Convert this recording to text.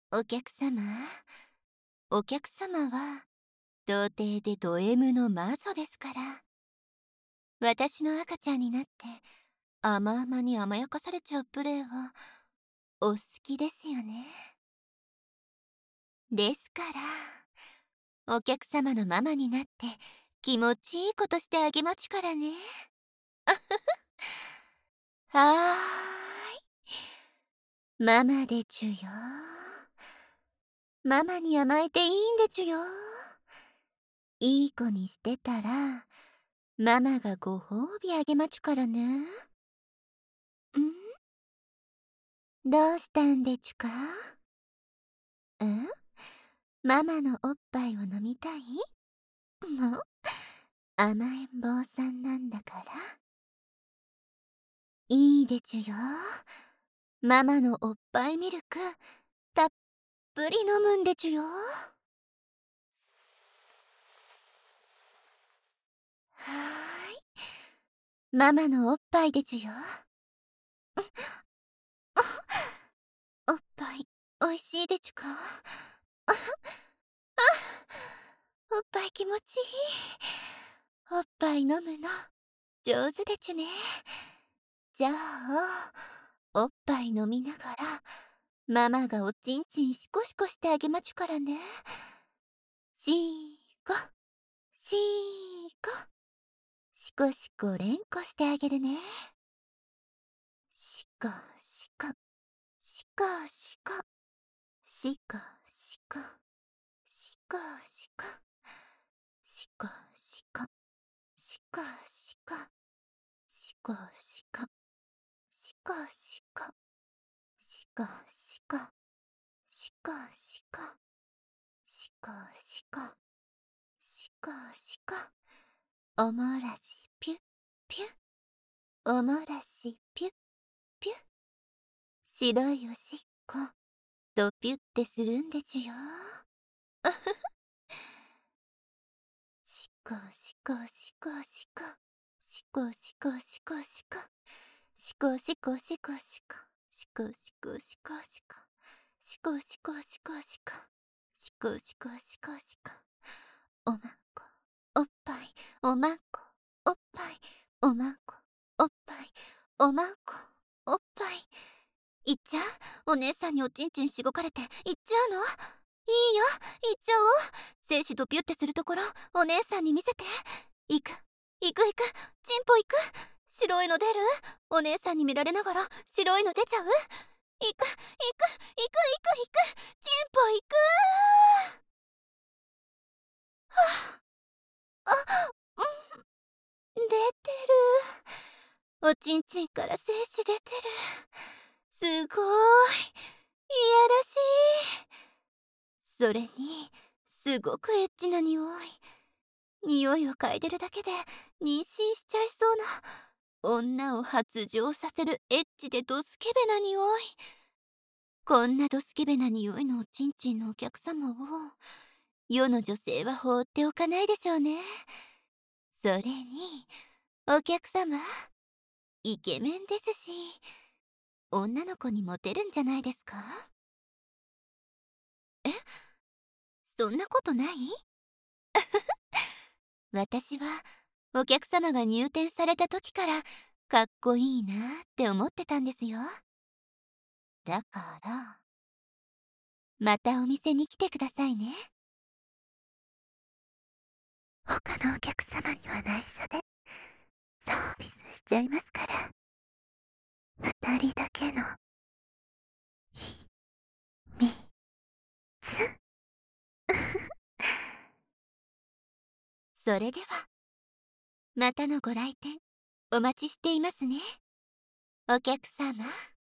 お客様、お客様は、童貞でド M のマゾですから。私の赤ちゃんになって、甘々に甘やかされちゃうプレイは、お好きですよね。ですから、お客様のママになって、気持ちいいことしてあげまちからね。はーい。ママでちゅよ。ママに甘えていいんでちゅよ。いい子にしてたら、ママがご褒美あげまちゅからね。どうしたんでちゅか？ママのおっぱいを飲みたい？もう、甘えん坊さんなんだから。いいでちゅよ。ママのおっぱいミルク、たっぷり飲むんでちゅよ。はーい。ママのおっぱいでちゅよ。おっぱい、おいしいでちゅか？おっぱい気持ちいい。おっぱい飲むの、上手でちゅね。じゃあ、おっぱい飲みながら、ママがおちんちんシコシコしてあげまちゅからね。シーコ、シーコ、シコシコ連呼してあげるね。シコシコ、シコシコ、シコシコ、シコシコ、シコシコ、シコシコ、シコシコ、シコシコ、シコシコ、シコシコ、シコシコ、シコシコ、おもらしピュッピュッ、おもらしピュッピュッ、白いおしっこドピュってするんでちゅよ。シコシコシコシコ、シコシコシコシコ、シコシコシコシコ、シコシコシコシコ、シコシコシコシコ、シコシコシコシコ、おまんこ、おっぱい、おまんこ、おっぱい、おまんこ、おっぱい、おまんこ、おっぱい。いっちゃう？お姉さんにおちんちんしごかれていっちゃうの？いいよ、いっちゃおう。精子ドピュってするところ、お姉さんに見せて。いく、いくいく、チンポいく。白いの出る？お姉さんに見られながら白いの出ちゃう？いく、いく、いく、いく、いく、チンポいく。あ、出てる。おちんちんから精子出てる。すごーい。いやらしい。それに、すごくエッチな匂い。匂いを嗅いでるだけで妊娠しちゃいそうな、女を発情させるエッチでドスケベな匂い。こんなドスケベな匂いのおちんちんのお客様を、世の女性は放っておかないでしょうね。それに、お客様、イケメンですし、女の子にモテるんじゃないですか？え、そんなことない？私はお客様が入店された時からかっこいいなって思ってたんですよ。だからまたお店に来てくださいね。他のお客様には内緒でサービスしちゃいますから。二人だけの秘密。それではまたのご来店お待ちしていますね、お客様。